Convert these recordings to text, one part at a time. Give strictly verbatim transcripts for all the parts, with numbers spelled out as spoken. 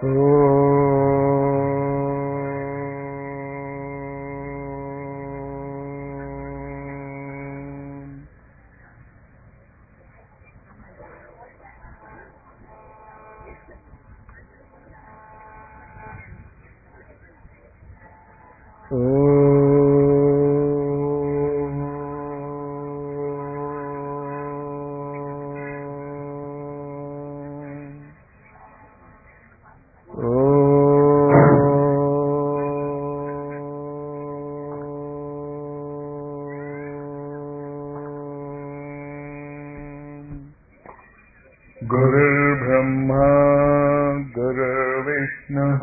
गुरुर्ब्रह्मा गुरुर्विष्णुः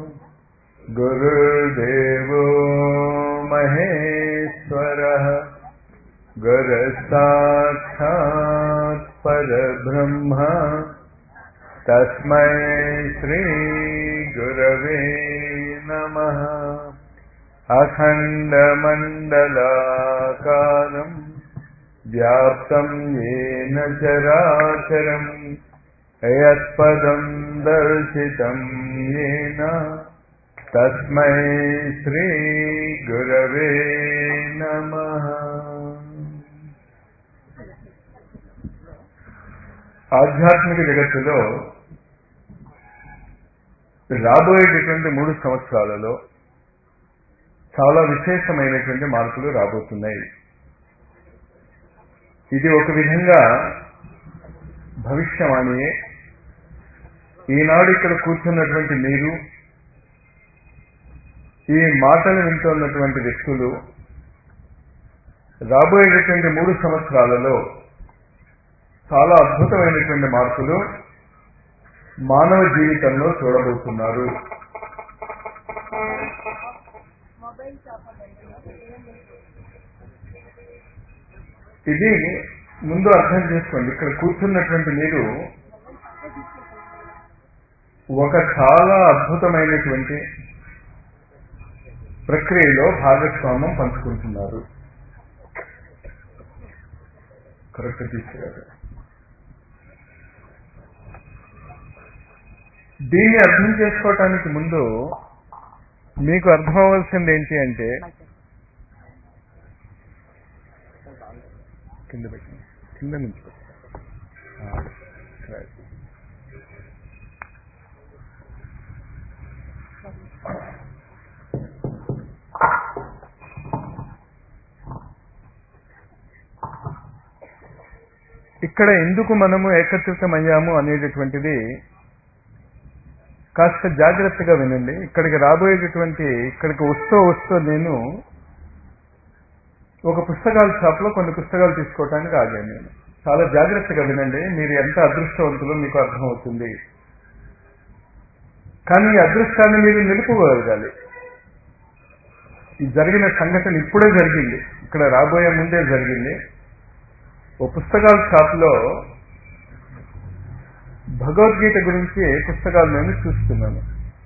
गुरुर्देवो महेश्वरः गुरुसाक्षात् परब्रह्म तस्मै श्री गुरवे नमः। अखण्डमण्डलाकारम् व्याप्तं येन चराचरम् यत्पदं दर्शितं येन तस्मै श्री गुरवे नमः। ఆధ్యాత్మిక జగత్తులో రాబోయేటటువంటి మూడు సంవత్సరాలలో చాలా విశేషమైనటువంటి మార్పులు రాబోతున్నాయి. ఇది ఒక విధంగా భవిష్యవాణియే. ఈనాడు ఇక్కడ కూర్చున్నటువంటి మీరు, ఈ మాటలు వింటున్నటువంటి వ్యక్తులు రాబోయేటటువంటి మూడు సంవత్సరాలలో చాలా అద్భుతమైనటువంటి మార్పులు మానవ జీవితంలో చూడబోతున్నారు. ఇది ముందు అర్థం చేసుకోండి. ఇక్కడ కూర్చున్నటువంటి మీరు ఒక చాలా అద్భుతమైనటువంటి ప్రక్రియలో భాగస్వామ్యం పంచుకుంటున్నారు. కరెక్ట్ తీసుకురారు. దీన్ని అర్థం చేసుకోవటానికి ముందు మీకు అర్థం అవ్వాల్సింది ఏంటి అంటే, కింద పెట్టండి, కింద నుంచి ఇక్కడ ఎందుకు మనము ఏకత్రితమయ్యాము అనేటటువంటిది కాస్త జాగ్రత్తగా వినండి. ఇక్కడికి రాబోయేటటువంటి ఇక్కడికి వస్తూ వస్తూ నేను ఒక పుస్తకాల షాప్లో కొన్ని పుస్తకాలు తీసుకోవటానికి ఆగాను. నేను చాలా జాగ్రత్తగా వినండి. మీరు ఎంత అదృష్టవంతులో మీకు అర్థమవుతుంది. కానీ ఈ అదృష్టాన్ని మీరు నిలుపుకోగలగాలి. ఈ జరిగిన సంఘటన ఇప్పుడే జరిగింది, ఇక్కడ రాబోయే ముందే జరిగింది. ఓ పుస్తకాల షాప్లో భగవద్గీత గురించి పుస్తకాలు నేను చూస్తున్నాను.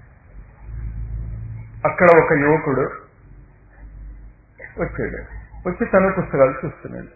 అక్కడ ఒక యువకుడు వచ్చాడు. వచ్చి తన పుస్తకాలు చూస్తున్నాడు.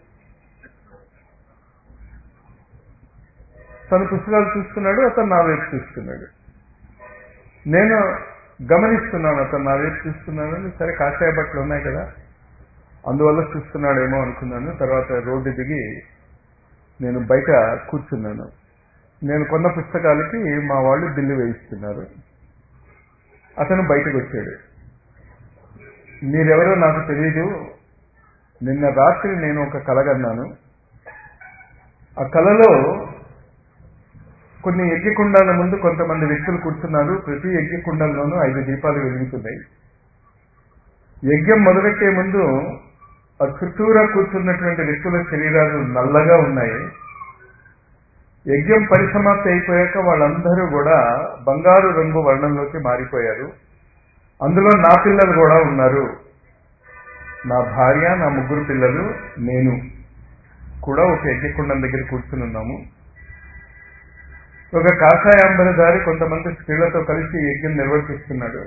తన పుస్తకాలు చూస్తున్నాడు. అతను నా వైపు చూస్తున్నాడు. నేను గమనిస్తున్నాను అతను నా వైపు చూస్తున్నాను. సరే, కాషాయ బట్టలు ఉన్నాయి కదా, అందువల్ల చూస్తున్నాడేమో అనుకున్నాను. తర్వాత రోడ్డు దిగి నేను బయట కూర్చున్నాను. నేను కొన్న పుస్తకాలకి మా వాళ్ళు బిల్లు వేయిస్తున్నారు. అతను బయటకు వచ్చాడు. మీరెవరో నాకు తెలియదు, నిన్న రాత్రి నేను ఒక కల కన్నాను. ఆ కలలో కొన్ని యజ్ఞకుండాల ముందు కొంతమంది వ్యక్తులు కూర్చున్నారు. ప్రతి యజ్ఞకుండంలోనూ ఐదు దీపాలు వెలుగుతున్నాయి. యజ్ఞం మొదలెట్టే ముందు ఆ చుట్టూరా కూర్చున్నటువంటి వ్యక్తుల శరీరాలు నల్లగా ఉన్నాయి. యజ్ఞం పరిసమాప్తి అయిపోయాక వాళ్ళందరూ కూడా బంగారు రంగు వర్ణంలోకి మారిపోయారు. అందులో నా పిల్లలు కూడా ఉన్నారు. నా భార్య, నా ముగ్గురు పిల్లలు, నేను కూడా ఒక యజ్ఞకుండం దగ్గర కూర్చుని ఉన్నాము. ఒక కాషాయాంబరధారి కొంతమంది స్త్రీలతో కలిసి యజ్ఞం నిర్వర్తిస్తున్నాడు.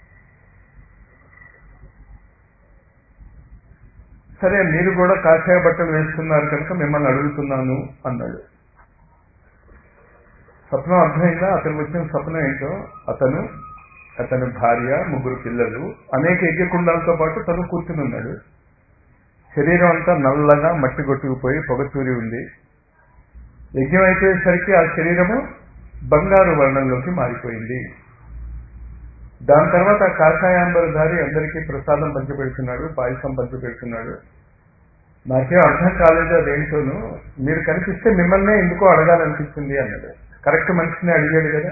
సరే, మీరు కూడా కాషాయ బట్టలు వేసుకున్నారు కనుక మిమ్మల్ని అడుగుతున్నాను అన్నాడు. స్వప్నం అర్థమైందా? అతను వచ్చిన స్వప్నం ఏంటో, అతను, అతని భార్య, ముగ్గురు పిల్లలు, అనేక యజ్ఞకుండాలతో పాటు తను కూర్చుని ఉన్నాడు. శరీరం అంతా నల్లగా మట్టి కొట్టుకుపోయి పొగచూరి ఉంది. యజ్ఞం అయిపోయేసరికి ఆ శరీరము బంగారు వర్ణంలోకి మారిపోయింది. దాని తర్వాత ఆ కాషాయాంబరధారి అందరికీ ప్రసాదం పంచిపెడుతున్నాడు, పాయసం పంచిపెడుతున్నాడు. నాకేం అర్థం కాలేదు అదేంటోను, మీరు కనిపిస్తే మిమ్మల్నే ఎందుకో అడగాలనిపిస్తుంది అన్నాడు. కరెక్ట్ మనిషిని అడిగాడు కదా.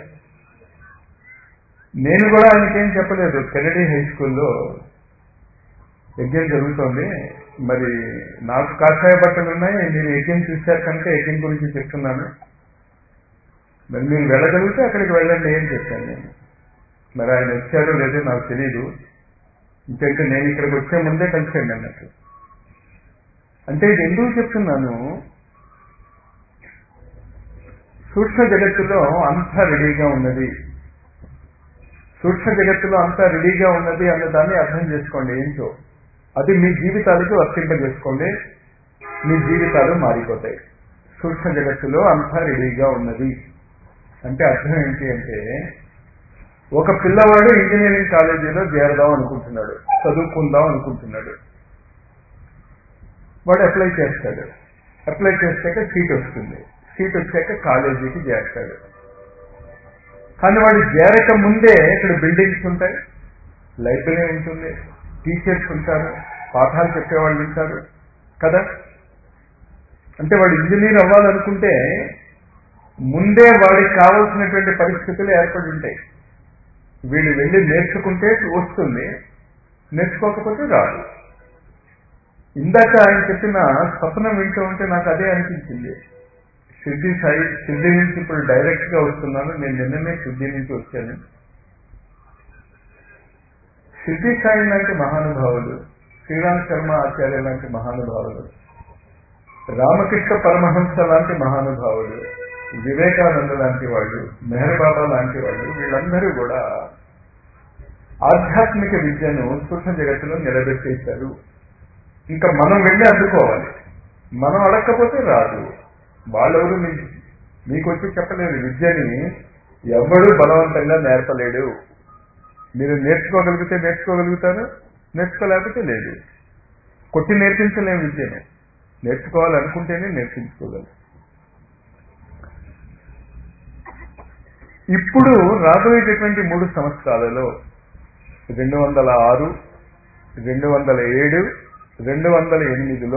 నేను కూడా ఆయనకేం చెప్పలేదు. కెనడీ హై స్కూల్లో యజ్ఞం జరుగుతోంది, మరి నాకు కాషాయ బట్టలు ఉన్నాయి, మీరు యజ్ఞం చూశారు కనుక యజ్ఞం గురించి చెప్తున్నాను, మరి మీరు వెళ్ళగలిగితే అక్కడికి వెళ్ళండి అని చెప్పాను నేను. మరి ఆయన వచ్చారో లేదో నాకు తెలియదు, ఇంకంటే నేను ఇక్కడికి వచ్చే ముందే కలిసాను అన్నట్టు. అంటే ఇది ఎందుకు చెప్తున్నాను, సూక్ష్మ జగత్తులో అంతా రెడీగా ఉన్నది, సూక్ష్మ జగత్తులో అంతా రెడీగా ఉన్నది అన్నదాన్ని అర్థం చేసుకోండి. ఏంటో అది మీ జీవితాలకు వర్తింపజేసుకోండి, మీ జీవితాలు మారిపోతాయి. సూక్ష్మ జగత్తులో అంతా రెడీగా ఉన్నది అంటే అర్థం ఏంటి అంటే, ఒక పిల్లవాడు ఇంజనీరింగ్ కాలేజీలో చేరదాం అనుకుంటున్నాడు, చదువుకుందాం అనుకుంటున్నాడు. వాడు అప్లై చేస్తాడు, అప్లై చేసాక సీట్ వస్తుంది, సీట్ వచ్చాక కాలేజీకి చేస్తాడు. కానీ వాడు చేరక ముందే ఇక్కడ బిల్డింగ్స్ ఉంటాయి, లైబ్రరీ ఉంటుంది, టీచర్స్ ఉంటారు, పాఠాలు చెప్పేవాళ్ళు ఉంటారు కదా. అంటే వాడు ఇంజనీర్ అవ్వాలనుకుంటే ముందే వాడికి కావాల్సినటువంటి పరిస్థితులు ఏర్పడి ఉంటాయి. వీళ్ళు వెళ్ళి నేర్చుకుంటే వస్తుంది, నేర్చుకోకపోతే రాదు. ఇందాక ఆయన చెప్పిన స్వప్నం వింటూ ఉంటే నాకు అదే అనిపించింది. సిద్ధి సాయి, సిద్ధి నుంచి ఇప్పుడు డైరెక్ట్ గా వస్తున్నాను, నేను నిన్ననే సిద్ధి నుంచి వచ్చాను. సిద్ధి సాయి లాంటి మహానుభావులు, శ్రీరామ్ శర్మ ఆచార్య లాంటి మహానుభావులు, రామకృష్ణ పరమహంస లాంటి మహానుభావులు, వివేకానంద లాంటి వాళ్ళు, మెహర్ బాబా లాంటి వాళ్ళు, వీళ్ళందరూ కూడా ఆధ్యాత్మిక విద్యను సూక్ష్మ జగత్తులో నిలబెట్టేశారు. ఇంకా మనం వెళ్ళి అందుకోవాలి, మనం అడగకపోతే రాదు. వాళ్ళెవరు మీకు వచ్చి చెప్పలేరు. విద్యని ఎవడూ బలవంతంగా నేర్పలేడు. మీరు నేర్చుకోగలిగితే నేర్చుకోగలుగుతారు, నేర్చుకోలేకపోతే లేదు. కొట్టి నేర్పించలేము విద్యను, నేర్చుకోవాలనుకుంటేనే నేర్పించుకోగలరు. ఇప్పుడు రాబోయేటటువంటి మూడు సంవత్సరాలలో రెండు వందల ఆరు రెండు వందల ఏడు రెండు వందల ఎనిమిదిలో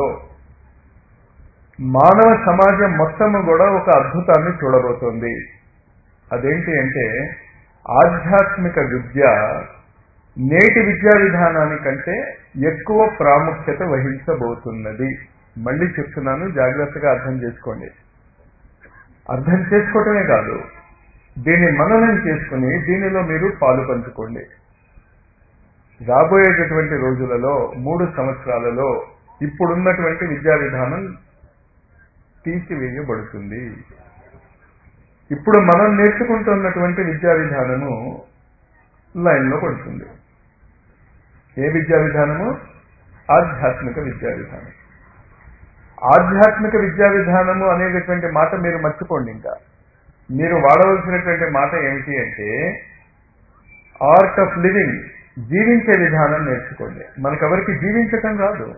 మానవ సమాజం మొత్తము కూడా ఒక అద్భుతాన్ని చూడబోతోంది. అదేంటి అంటే, ఆధ్యాత్మిక విద్య నేటి విద్యా విధానానికంటే ఎక్కువ ప్రాముఖ్యత వహించబోతున్నది. మళ్ళీ చెప్తున్నాను, జాగ్రత్తగా అర్థం చేసుకోండి. అర్థం చేసుకోవటమే కాదు, దీన్ని మననం చేసుకుని దీనిలో మీరు పాలు పంచుకోండి. రాబోయేటటువంటి రోజులలో, మూడు సంవత్సరాలలో ఇప్పుడున్నటువంటి విద్యా విధానం తీసివేయబడుతుంది. ఇప్పుడు మనం నేర్చుకుంటున్నటువంటి విద్యా విధానము లైన్లో పడుతుంది. ఏ విద్యా విధానము? ఆధ్యాత్మిక విద్యా విధానం. ఆధ్యాత్మిక విద్యా విధానము అనేటటువంటి మాట మీరు మర్చిపోండి. ఇంకా మీరు వాడవలసినటువంటి మాట ఏమిటి అంటే, ఆర్ట్ ఆఫ్ లివింగ్, జీవించే విధానం నేర్చుకోండి. మనకెవరికి జీవించటం రాదు.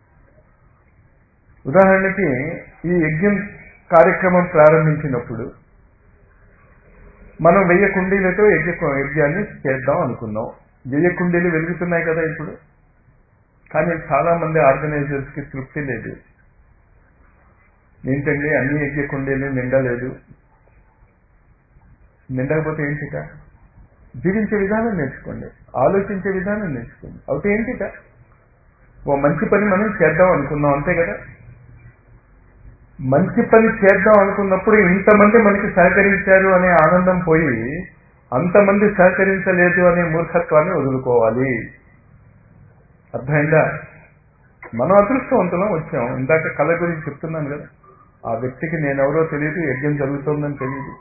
ఉదాహరణకి ఈ యజ్ఞం కార్యక్రమం ప్రారంభించినప్పుడు మనం వెయ్యి కుండీలతో యజ్ఞ యజ్ఞాన్ని చేద్దాం అనుకున్నాం. వెయ్యి కుండీలు వెలుగుతున్నాయి కదా ఇప్పుడు. కానీ చాలా మంది ఆర్గనైజర్స్ కి తృప్తి లేదు. ఏంటండి అన్ని యజ్ఞ కుండీలు నిండలేదు. నిండకపోతే ఏంటిట? జీవించే విధానం నేర్చుకోండి, ఆలోచించే విధానం నేర్చుకోండి. అవుతే ఏంటిట? ఓ మంచి పని మనం చేద్దాం అనుకున్నాం, అంతే కదా. మంచి పని చేద్దాం అనుకున్నప్పుడు ఇంతమంది మనకి సహకరించారు అనే ఆనందం పోయి అంతమంది సహకరించలేదు అనే మూర్ఖత్వాన్ని వదులుకోవాలి. అర్థమైందా? మనం అదృష్టవంతులం వచ్చాం. ఇందాక కళ గురించి చెప్తున్నాను కదా, ఆ వ్యక్తికి నేనెవరో తెలియదు, యజ్ఞం జరుగుతోందని తెలియదు.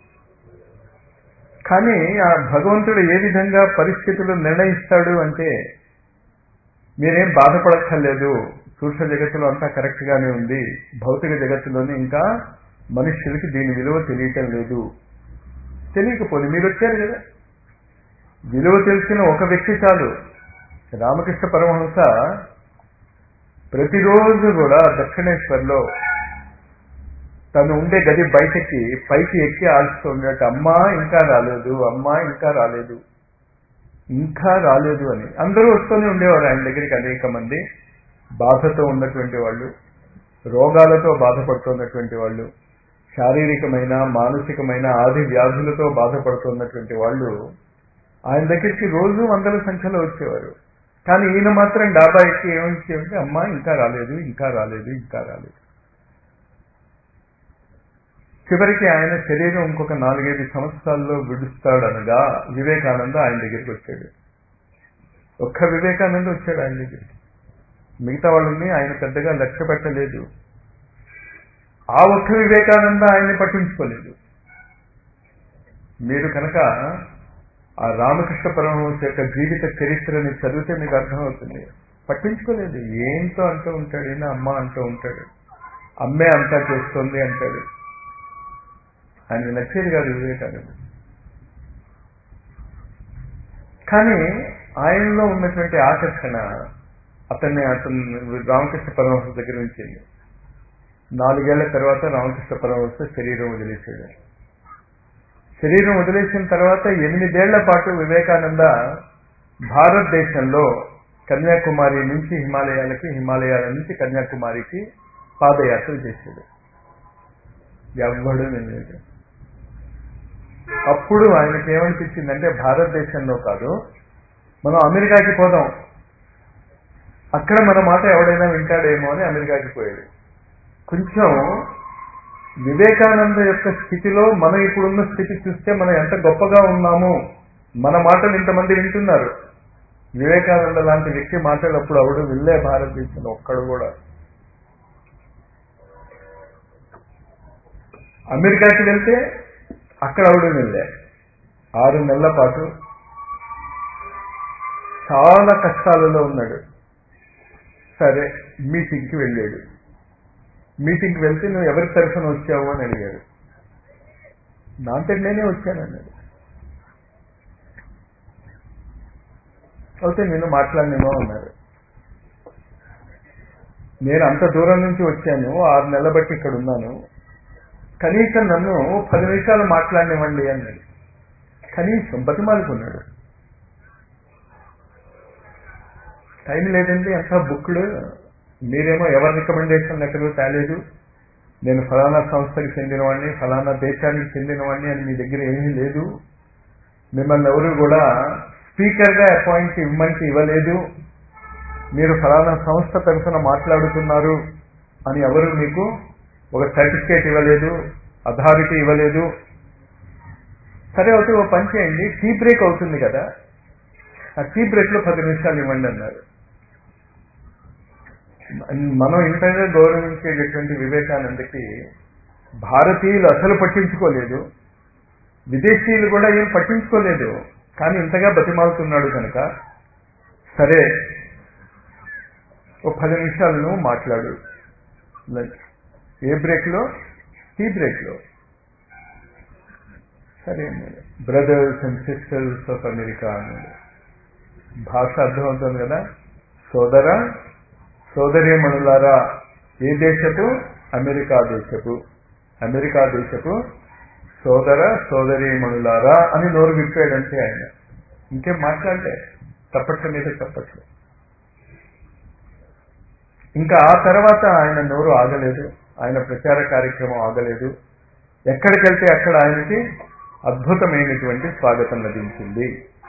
కానీ ఆ భగవంతుడు ఏ విధంగా పరిస్థితులు నిర్ణయిస్తాడు అంటే, మీరేం బాధపడక్కర్లేదు, సూక్ష్మ జగత్తులో అంతా కరెక్ట్ గానే ఉంది, భౌతిక జగత్తులోనే ఇంకా మనుష్యులకి దీని విలువ తెలియటం లేదు. తెలియకపోతే మీరు వచ్చారు కదా. విలువ తెలిసిన ఒక వ్యక్తి చాలు. రామకృష్ణ పరమహంస ప్రతిరోజు కూడా దక్షిణేశ్వర్లో తను ఉండే గది బయటకి పైకి ఎక్కి ఆల్చుకున్నట్టు, అమ్మా ఇంకా రాలేదు, అమ్మా ఇంకా రాలేదు, ఇంకా రాలేదు అని. అందరూ వస్తూనే ఉండేవారు ఆయన దగ్గరికి. అనేక మంది బాధతో ఉన్నటువంటి వాళ్ళు, రోగాలతో బాధపడుతున్నటువంటి వాళ్ళు, శారీరకమైన మానసికమైన ఆది వ్యాధులతో బాధపడుతున్నటువంటి వాళ్ళు ఆయన దగ్గరికి రోజు వందల సంఖ్యలో వచ్చేవారు. కానీ ఈయన మాత్రం డాబా ఎక్కి ఏమొచ్చేవారంటే, అమ్మా ఇంకా రాలేదు, ఇంకా రాలేదు, ఇంకా రాలేదు. చివరికి ఆయన శరీరం ఇంకొక నాలుగైదు సంవత్సరాల్లో విడుస్తాడనగా వివేకానంద ఆయన దగ్గరికి వచ్చాడు. ఒక్క వివేకానంద వచ్చాడు ఆయన దగ్గరికి. మిగతా వాళ్ళని ఆయన పెద్దగా లక్ష్య పెట్టలేదు. ఆ ఒక్క వివేకానంద ఆయన్ని పట్టించుకోలేదు. మీరు కనుక ఆ రామకృష్ణ పరమహంస యొక్క జీవిత చరిత్రని చదివితే మీకు అర్థమవుతుంది. పట్టించుకోలేదు. ఏంటో అంటూ ఉంటాడు, ఈయన అమ్మ అంటూ ఉంటాడు, అమ్మే అంతా చేస్తోంది అంటాడు. ఆయన నచ్చేది కాదు వివేకానంద. కానీ ఆయనలో ఉన్నటువంటి ఆకర్షణ అతన్ని అతను రామకృష్ణ పరమహంస దగ్గర ఉంచింది. నాలుగేళ్ల తర్వాత రామకృష్ణ పరమహంస శరీరం వదిలేశాడు. శరీరం వదిలేసిన తర్వాత ఎనిమిదేళ్ల పాటు వివేకానంద భారతదేశంలో కన్యాకుమారి నుంచి హిమాలయాలకి, హిమాలయాల నుంచి కన్యాకుమారికి పాదయాత్ర చేశాడు. ఎవ్వడూ లేదు. అప్పుడు ఆయనకి ఏమనిపించిందంటే, భారతదేశంలో కాదు, మనం అమెరికాకి పోదాం, అక్కడ మన మాట ఎవడైనా వింటాడేమో అని అమెరికాకి పోయాడు. కొంచెం వివేకానంద యొక్క స్థితిలో మనం ఇప్పుడున్న స్థితి చూస్తే మనం ఎంత గొప్పగా ఉన్నాము, మన మాటలు ఇంతమంది వింటున్నారు. వివేకానంద లాంటి వ్యక్తి మాటలు అప్పుడు ఎవడు వెళ్ళే భారతదేశంలో ఒక్కడు కూడా. అమెరికాకి వెళ్తే అక్కడ ఎవడు వెళ్ళే. ఆరు నెలల పాటు చాలా కష్టాలలో ఉన్నాడు. సరే మీటింగ్కి వెళ్ళాడు. మీటింగ్కి వెళ్తే నువ్వు ఎవరి తరఫున వచ్చావు అని అడిగాడు. నాంతటి నేనే వచ్చానన్నాడు. అయితే నేను మాట్లాడినేమో అన్నారు. నేను అంత దూరం నుంచి వచ్చాను, ఆరు నెలల బట్టి ఇక్కడ ఉన్నాను, కనీసం నన్ను పది నిమిషాలు మాట్లాడినివ్వండి అన్నాడు. కనీసం బతిమాలుకున్నాడు. టైం లేదండి, అంతా బుక్డ్, మీరేమో ఎవరి రికమెండేషన్ లెక్కలు తేలేదు, నేను ఫలానా సంస్థకి చెందినవాడిని, ఫలానా దేశానికి చెందినవాడిని అని మీ దగ్గర ఏమీ లేదు, మిమ్మల్ని ఎవరు కూడా స్పీకర్గా అపాయింట్ ఇవ్వమంటే ఇవ్వలేదు, మీరు ఫలానా సంస్థ తరఫున మాట్లాడుతున్నారు అని ఎవరు మీకు ఒక సర్టిఫికేట్ ఇవ్వలేదు, అథారిటీ ఇవ్వలేదు. సరే అయితే ఓ పని చేయండి, టీ బ్రేక్ అవుతుంది కదా, ఆ టీ బ్రేక్లో పది నిమిషాలు ఇవ్వండి అన్నారు. మనం ఇంతగా గౌరవించేటటువంటి వివేకానందకి భారతీయులు అసలు పట్టించుకోలేదు, విదేశీయులు కూడా ఏం పట్టించుకోలేదు. కానీ ఇంతగా బతిమాలుతున్నాడు కనుక సరే ఓ పది నిమిషాలు నువ్వు మాట్లాడు. ఏ బ్రేక్లో? టీ బ్రేక్లో. సరే అన్నాడు. Brothers and sisters of America అన్నాడు. భాష అర్థమవుతుంది కదా. సోదర సోదరీమణులారా, ఏ దేశపు? అమెరికా దేశపు. అమెరికా దేశపు సోదర సోదరీమణులారా అని నోరు విప్పాడంటే ఆయన ఇంకేం మాట్లాడలే. చప్పట్ల మీద చప్పట్లు. ఇంకా ఆ తర్వాత ఆయన నోరు ఆగలేదు, ఆయన ప్రచార కార్యక్రమం ఆగలేదు. ఎక్కడికి వెళ్తే అక్కడ ఆయనకి అద్భుతమైనటువంటి స్వాగతం లభించింది.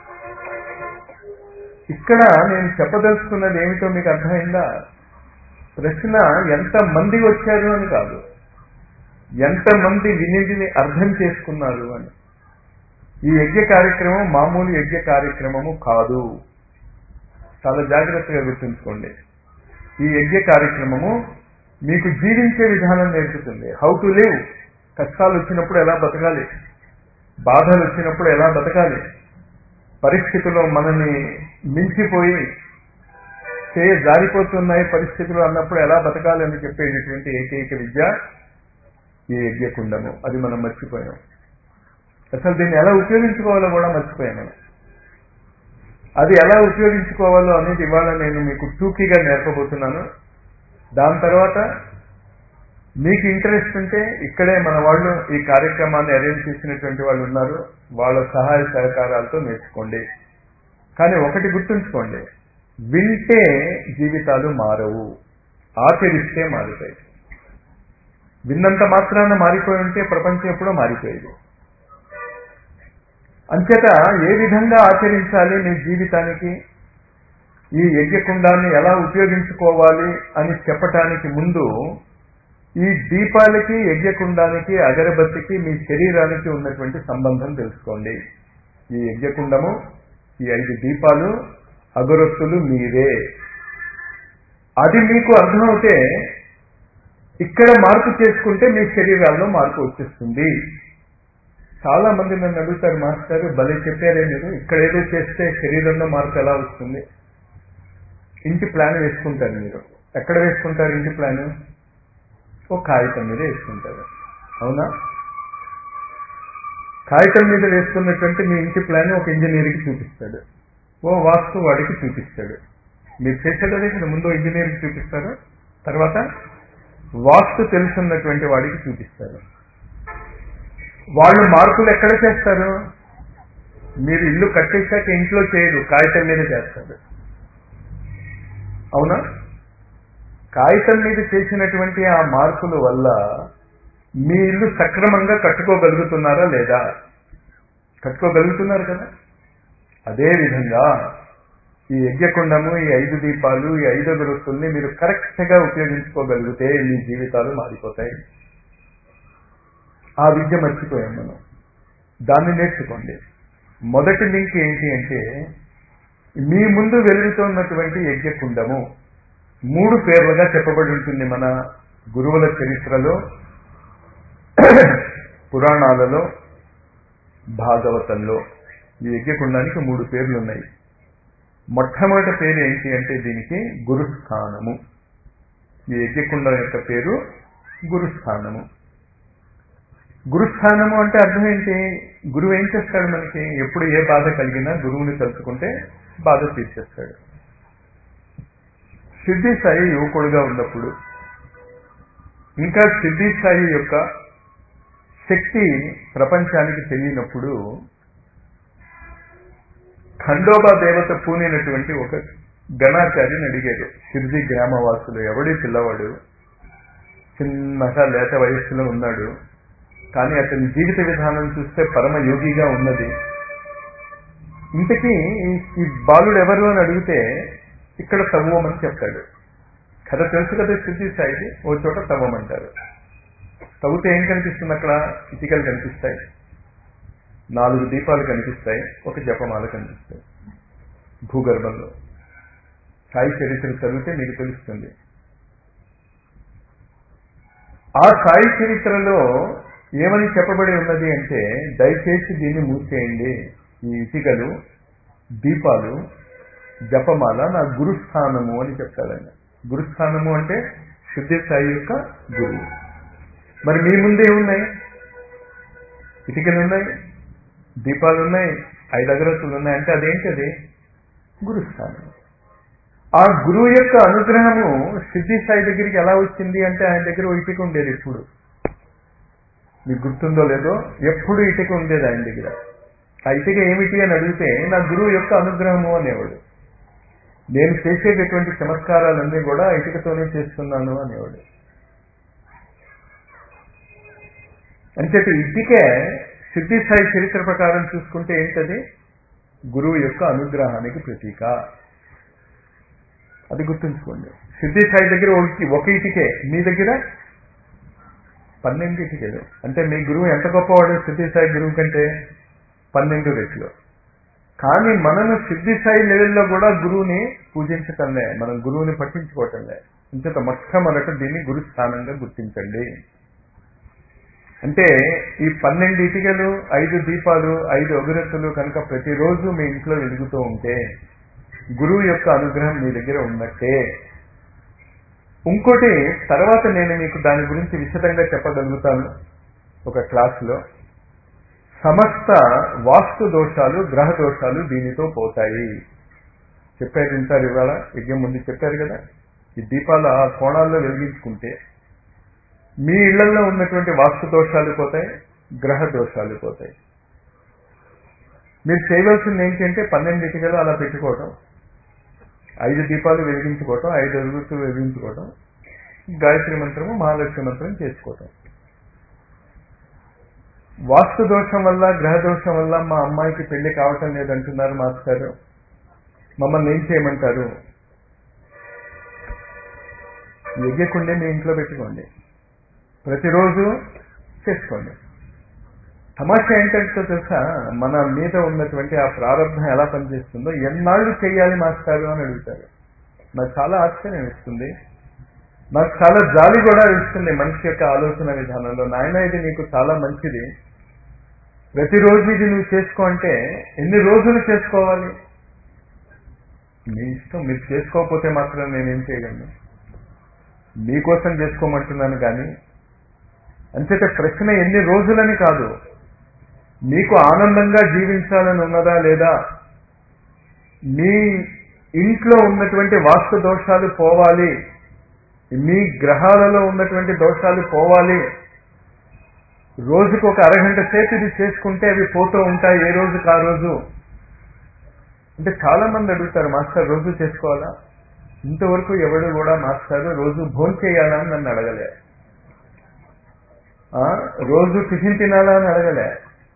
ఇక్కడ నేను చెప్పదలుచుకున్నది ఏమిటో మీకు అర్థమైందా? ప్రశ్న ఎంతమంది వచ్చారు అని కాదు, ఎంతమంది వినిదిని అర్థం చేసుకున్నారు అని. ఈ యజ్ఞ కార్యక్రమం మామూలు యజ్ఞ కార్యక్రమము కాదు. చాలా జాగ్రత్తగా గుర్తుంచుకోండి. ఈ యజ్ఞ కార్యక్రమము మీకు జీవించే విధానం నేర్పుతుంది. How to live. కష్టాలు వచ్చినప్పుడు ఎలా బతకాలి, బాధలు వచ్చినప్పుడు ఎలా బతకాలి, పరిస్థితుల్లో మనల్ని మించిపోయి చేయ జారిపోతున్నాయి పరిస్థితులు అన్నప్పుడు ఎలా బతకాలి అని చెప్పేటటువంటి ఏకైక విద్య ఈ యజ్ఞకుండము. అది మనం మర్చిపోయాం. అసలు దీన్ని ఎలా ఉపయోగించుకోవాలో కూడా మర్చిపోయాను. అది ఎలా ఉపయోగించుకోవాలో అనేది ఇవాళ నేను మీకు టూకీగా నేర్పబోతున్నాను. దాని తర్వాత మీకు ఇంట్రెస్ట్ ఉంటే ఇక్కడే మన వాళ్ళు ఈ కార్యక్రమాన్ని అరేంజ్ చేసినటువంటి వాళ్ళు ఉన్నారు, వాళ్ళ సహాయ సహకారాలతో నేర్చుకోండి. కానీ ఒకటి గుర్తుంచుకోండి, వింటే జీవితాలు మారవు, ఆచరిస్తే మారుతాయి. విన్నంత మాత్రాన మారిపోయి ఉంటే ప్రపంచం ఎప్పుడో మారిపోయేది. అంచేత ఏ విధంగా ఆచరించాలి మీ జీవితానికి, ఈ యజ్ఞకుండాన్ని ఎలా ఉపయోగించుకోవాలి అని చెప్పటానికి ముందు ఈ దీపాలకి, యజ్ఞకుండానికి, అగరబత్తికి మీ శరీరానికి ఉన్నటువంటి సంబంధం తెలుసుకోండి. ఈ యజ్ఞకుండము, ఈ ఐదు దీపాలు, అగరొత్తులు మీరే. అది మీకు అర్థమవుతే ఇక్కడ మార్పు చేసుకుంటే మీ శరీరాల్లో మార్పు వచ్చేస్తుంది. చాలా మంది నన్ను అడుగుతారు, మాస్టర్ భలే చెప్పారే మీరు, ఇక్కడ ఏదో చేస్తే శరీరంలో మార్పు ఎలా వస్తుంది? ఇంటి ప్లాన్ వేసుకుంటారు మీరు. ఎక్కడ వేసుకుంటారు ఇంటి ప్లాన్? ఓ కాగితం మీద వేసుకుంటారు, అవునా? కాగితం మీద వేసుకున్నటువంటి మీ ఇంటి ప్లాన్ ఒక ఇంజనీర్కి చూపిస్తాడు, ఓ వాస్తు వాడికి చూపిస్తాడు. మీరు చేసేదే కదా, ముందు ఇంజనీర్కి చూపిస్తారు, తర్వాత వాస్తు తెలుసున్నటువంటి వాడికి చూపిస్తారు. వాళ్ళు మార్పులు ఎక్కడ చేస్తారు? మీరు ఇల్లు కట్టేశాక ఇంట్లో చేయరు, కాగితం మీద చేస్తారు, అవునా? కాగితం మీద చేసినటువంటి ఆ మార్పుల వల్ల మీ ఇల్లు సక్రమంగా కట్టుకోగలుగుతున్నారా లేదా? కట్టుకోగలుగుతున్నారు కదా. అదేవిధంగా ఈ యజ్ఞకుండము, ఈ ఐదు దీపాలు, ఈ ఐదు అగరొత్తుల్ని మీరు కరెక్ట్గా ఉపయోగించుకోగలిగితే మీ జీవితాలు మారిపోతాయి. ఆ విద్య మర్చిపోయాం మనం, దాన్ని నేర్చుకోండి. మొదటి లింక్ ఏంటి అంటే, మీ ముందు వెలుగుతున్నటువంటి యజ్ఞకుండము మూడు పేర్లుగా చెప్పబడి ఉంటుంది మన గురువుల చరిత్రలో, పురాణాలలో, భాగవతంలో. ఈ యజ్ఞకుండానికి మూడు పేర్లు ఉన్నాయి. మొట్టమొదటి పేరు ఏంటి అంటే దీనికి గురుస్థానము. ఈ యజ్ఞకుండం యొక్క పేరు గురుస్థానము. గురుస్థానము అంటే అర్థం ఏంటి? గురువు ఏం చేస్తాడు మనకి? ఎప్పుడు ఏ బాధ కలిగినా గురువుని తలుచుకుంటే బాధ తీర్చేస్తాడు. సిద్ధి సాయి యువకుడుగా ఉన్నప్పుడు, ఇంకా సిద్ధి సాయి యొక్క శక్తి ప్రపంచానికి తెలియనప్పుడు, ఖండోబా దేవత పూనినటువంటి ఒక గణాచార్యని అడిగారు. షిర్ది గ్రామవాసులు, ఎవడి పిల్లవాడు, చిన్నగా లేత వయస్సులో ఉన్నాడు, కానీ అతని జీవిత విధానం చూస్తే పరమ యోగిగా ఉన్నది. ఇంతకీ ఈ బాలుడు ఎవరు అని అడిగితే ఇక్కడ తవ్వమని చెప్తాడు. కథ తెలుసు కదా సిద్ధి సాయిది. ఓ చోట తవ్వమంటారు. తవ్వుతే ఏం కనిపిస్తుంది? అక్కడ ఇటికలు కనిపిస్తాయి, నాలుగు దీపాలు కనిపిస్తాయి, ఒక జపమాల కనిపిస్తాయి భూగర్భంలో. సాయి చరిత్ర చదివితే మీకు తెలుస్తుంది. ఆ సాయి చరిత్రలో ఏమని చెప్పబడి ఉన్నది అంటే, దయచేసి దీన్ని మూసేయండి, ఈ ఇటికలు, దీపాలు, జపమాల నా గురుస్థానము అని చెప్తాడండి. గురుస్థానము అంటే సిద్ధి సాయి యొక్క గురువు. మరి మీ ముందే ఉన్నాయి, ఇటికలు ఉన్నాయి, దీపాలు ఉన్నాయి, ఐదు అగరత్తులు ఉన్నాయి, అంటే అదేంటి? అది గురుస్థానం. ఆ గురువు యొక్క అనుగ్రహము సిద్ధి సాయి దగ్గరికి ఎలా వచ్చింది అంటే, ఆయన దగ్గర ఓ ఇటిక ఉండేది. ఎప్పుడు మీకు గుర్తుందో లేదో, ఎప్పుడు ఇటిక ఉండేది ఆయన దగ్గర. ఆ ఇటిక ఏమిటి అని అడిగితే, నా గురువు యొక్క అనుగ్రహము అనేవాడు. నేను చేసేటటువంటి చమత్కారాలన్నీ కూడా ఇటుకతోనే చేస్తున్నాను అనేవాడు. అంచేత ఇటుకే సిద్ధి సాయి చరిత్ర ప్రకారం చూసుకుంటే ఏంటది? గురువు యొక్క అనుగ్రహానికి ప్రతీక. అది గుర్తుంచుకోండి. సిద్ధి సాయి దగ్గర ఒక ఇటుకే, మీ దగ్గర పన్నెండు ఇటుకలు. అంటే మీ గురువు ఎంత గొప్పవాడు? సిద్ధి సాయి గురువు కంటే పన్నెండు రెట్లు. కానీ మనను సిద్ధి సాయి లెవెల్లో కూడా గురువుని పూజించటంలే, మనం గురువుని పట్టించుకోవటంలే. ఇంత మొట్టమొదట దీన్ని గురుస్థానంగా గుర్తించండి. అంటే ఈ పన్నెండు ఇటుకలు, ఐదు దీపాలు, ఐదు అగరత్తులు కనుక ప్రతిరోజు మీ ఇంట్లో వెలుగుతూ ఉంటే గురువు యొక్క అనుగ్రహం మీ దగ్గర ఉన్నట్టే. ఇంకోటి తర్వాత నేను మీకు దాని గురించి విశదంగా చెప్పగలుగుతాను ఒక క్లాసులో. సమస్త వాస్తు దోషాలు గ్రహ దోషాలు దీనితో పోతాయి. చెప్పారు వింటారు, ఇవాళ యజ్ఞం ముందు చెప్పారు కదా, ఈ దీపాలు ఆ కోణాల్లో వెలిగించుకుంటే మీ ఇళ్లలో ఉన్నటువంటి వాస్తు దోషాలు పోతాయి, గ్రహ దోషాలు పోతాయి. మీరు చేయవలసింది ఏంటంటే పన్నెండు ఇటుకలు అలా పెట్టుకోవటం, ఐదు దీపాలు వెలిగించుకోవటం, ఐదు అరుగుతులు వెలిగించుకోవటం, గాయత్రి మంత్రము మహాలక్ష్మి మంత్రం చేసుకోవటం. వాస్తు దోషం వల్ల గ్రహ దోషం వల్ల మా అమ్మాయికి పెళ్లి కావటం లేదంటున్నారు మాస్టారు, మమ్మల్ని ఏం చేయమంటారు? యజ్ఞకుండే మీ ఇంట్లో పెట్టుకోండి, ప్రతిరోజు చేసుకోండి. తమాషా ఏంటంటే తెలుసా, మన మీద ఉన్నటువంటి ఆ ప్రారంభం ఎలా పనిచేస్తుందో, ఎన్నాళ్ళు చేయాలి మాస్టారు అని అడుగుతారు. నాకు చాలా ఆశ్చర్యం ఇస్తుంది, నాకు చాలా జాలి కూడా ఇస్తుంది మనిషి యొక్క ఆలోచన విధానంలో. నాయన ఇది నీకు చాలా మంచిది, ప్రతిరోజు ఇది నువ్వు చేసుకో అంటే ఎన్ని రోజులు చేసుకోవాలి? మీ ఇష్టం, మీరు చేసుకోకపోతే మాత్రం నేనేం చేయగలను? మీకోసం చేసుకోమంటున్నాను కానీ. అంచేత ప్రశ్న ఎన్ని రోజులని కాదు, మీకు ఆనందంగా జీవించాలని ఉన్నదా లేదా, మీ ఇంట్లో ఉన్నటువంటి వాస్తు దోషాలు పోవాలి, మీ గ్రహాలలో ఉన్నటువంటి దోషాలు పోవాలి, రోజుకు ఒక అరగంట సేపు ఇది చేసుకుంటే అవి పోతూ ఉంటాయి ఏ రోజుకి ఆ రోజు. అంటే చాలా మంది అడుగుతారు, మాస్టర్ రోజు చేసుకోవాలా? ఇంతవరకు ఎవడు కూడా మాస్టర్ రోజు భోజనం చేయాలా అని నన్ను అడగలే, రోజు టిఫిన్ తినాలా అని అడగలే.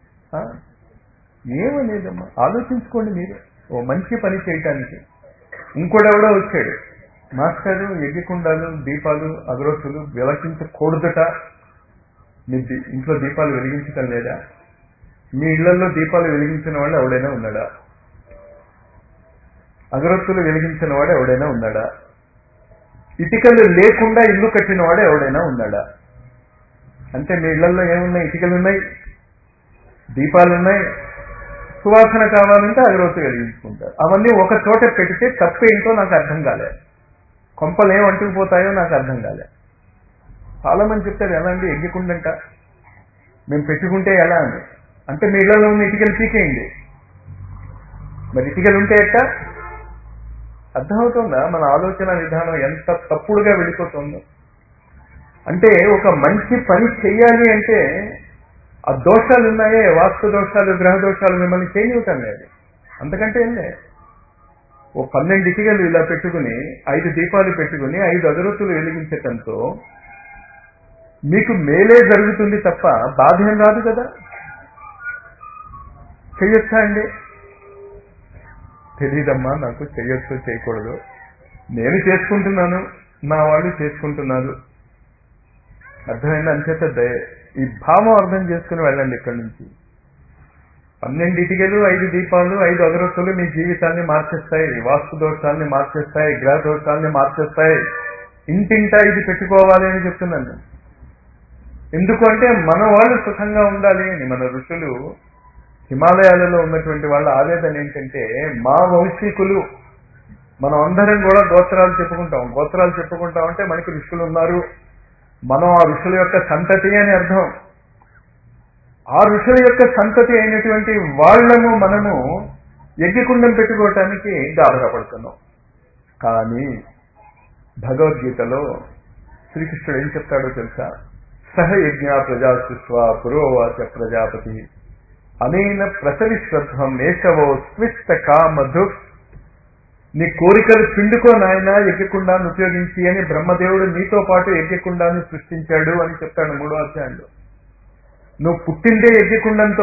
ఏమనేదమ్మా, ఆలోచించుకోండి మీరు ఓ మంచి పని చేయటానికి. ఇంకోడెవడో వచ్చాడు, మాస్టరు యజ్ఞకుండాలు దీపాలు అగరొత్తులు వెలిగించకూడదట, మీ ఇంట్లో దీపాలు వెలిగించటం లేదా? మీ ఇళ్లలో దీపాలు వెలిగించిన వాళ్ళు ఎవడైనా ఉన్నాడా? అగరొత్తులు వెలిగించిన వాడు ఎవడైనా ఉన్నాడా? ఇటుకలు లేకుండా ఇల్లు కట్టిన వాడు ఎవడైనా ఉన్నాడా? అంటే మీ ఇళ్లలో ఏమున్నాయి? ఇటుకలున్నాయి, దీపాలున్నాయి, సువాసన కావాలంటే అగరొత్తు వెలిగించుకుంటారు. అవన్నీ ఒక చోట పెడితే తప్పేంటో నాకు అర్థం కాలే, కొంపలు ఏం అంటుకుపోతాయో నాకు అర్థం కాలే. చాలా మంది చెప్తారు, ఎలా అండి ఎగ్గికుండంట మేము పెట్టుకుంటే ఎలా అని. అంటే మీ ఇళ్లలో ఉన్న ఇటుకలు పీకేయండి, మరి ఇటుకలు ఉంటే ఎట్ట? అర్థమవుతుందా మన ఆలోచన విధానం ఎంత తప్పుడుగా వెళ్ళిపోతుందో? అంటే ఒక మంచి పని చెయ్యాలి అంటే ఆ దోషాలు ఉన్నాయే, వాస్తు దోషాలు గ్రహ దోషాలు మిమ్మల్ని చేయనివ్వటం లేదు. అంతకంటే ఏం లేదు. ఓ పన్నెండు ఇటుకలు ఇలా పెట్టుకుని ఐదు దీపాలు పెట్టుకుని ఐదు అగరొత్తులు వెలిగించటంతో మీకు మేలే జరుగుతుంది తప్ప బాధ్యం రాదు కదా. చెయ్యొచ్చా అండి? తెలీదమ్మా నాకు, చెయ్యొచ్చు చేయకూడదు, నేను చేసుకుంటున్నాను, నా వాళ్ళు చేసుకుంటున్నారు. అర్థమైంది? అంచేత ఈ భావం అర్థం చేసుకుని వెళ్ళండి ఇక్కడి నుంచి. పన్నెండు ఇటుకలు ఐదు దీపాలు ఐదు అగరొత్తులు మీ జీవితాన్ని మార్చేస్తాయి, వాస్తు దోషాలని మార్చేస్తాయి, గ్రహ దోషాలని మార్చేస్తాయి. ఇంటింటా ఇది పెట్టుకోవాలి అని చెప్తున్నాను. ఎందుకంటే మన వాళ్ళు సుఖంగా ఉండాలి అని. మన ఋషులు హిమాలయాలలో ఉన్నటువంటి వాళ్ళ ఆవేదన ఏంటంటే, మా వంశీకులు, మనం అందరం కూడా గోత్రాలు చెప్పుకుంటాం. గోత్రాలు చెప్పుకుంటాం అంటే మనకి ఋషులు ఉన్నారు, మనం ఆ ఋషుల యొక్క సంతతి అని అర్థం. ఆ ఋషుల యొక్క సంతతి అయినటువంటి వాళ్లను మనము యజ్ఞకుండం పెట్టుకోవటానికి గాబరాపడుతున్నాం. కానీ భగవద్గీతలో శ్రీకృష్ణుడు ఏం చెప్తాడో తెలుసా? సహ యజ్ఞ ప్రజా సృష్వా పురోవాచ ప్రజాపతి అనేన ప్రసవిశ్వత్వం ఏకవో స్విష్ట కామధు. నీ కోరికలు పిండుకో నాయన యజ్ఞకుండాన్ని ఉపయోగించి అని బ్రహ్మదేవుడు నీతో పాటు యజ్ఞకుండాన్ని సృష్టించాడు అని చెప్తాడు మూడో అధ్యాయంలో. నువ్వు పుట్టిందే యజ్ఞకుండంతో,